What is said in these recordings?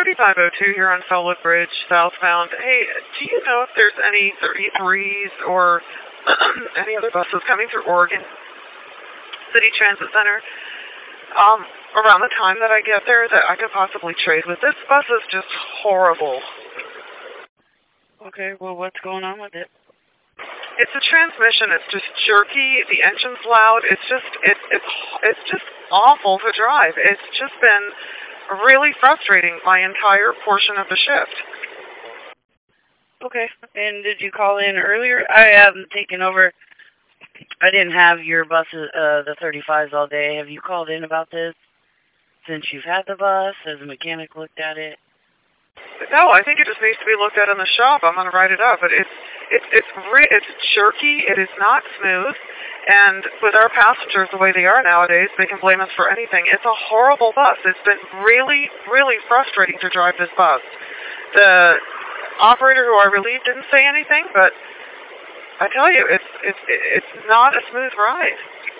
3502 here on Felwood Bridge, southbound. Hey, do you know if there's any 33s or any other buses coming through Oregon City Transit Center around the time that I get there that I could possibly trade with? This bus is just horrible. Okay, well, what's going on with it? It's the transmission. It's just jerky. The engine's loud. It's just awful to drive. It's just been really frustrating my entire portion of the shift. Okay, and did you call in earlier? I haven't taken over. I didn't have your buses, the 35s all day. Have you called in about this since you've had the bus? Has a mechanic looked at it? No, I think it just needs to be looked at in the shop. I'm going to write it up, but it's jerky. It is not smooth, and with our passengers the way they are nowadays, they can blame us for anything. It's a horrible bus. It's been really, really frustrating to drive this bus. The operator who I relieved didn't say anything, but I tell you, it's not a smooth ride.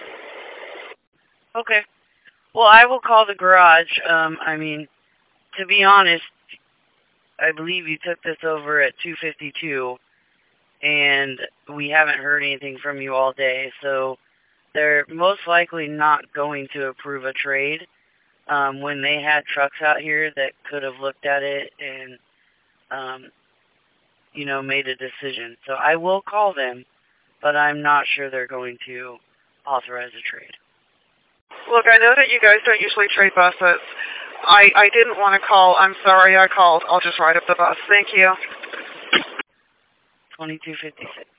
Okay. Well, I will call the garage. I mean, to be honest, I believe you took this over at 252, and we haven't heard anything from you all day, so they're most likely not going to approve a trade. When they had trucks out here that could have looked at it and, made a decision. So I will call them, but I'm not sure they're going to authorize a trade. Look, I know that you guys don't usually trade buses. I didn't want to call. I'm sorry I called. I'll just write up the bus. Thank you. 2256.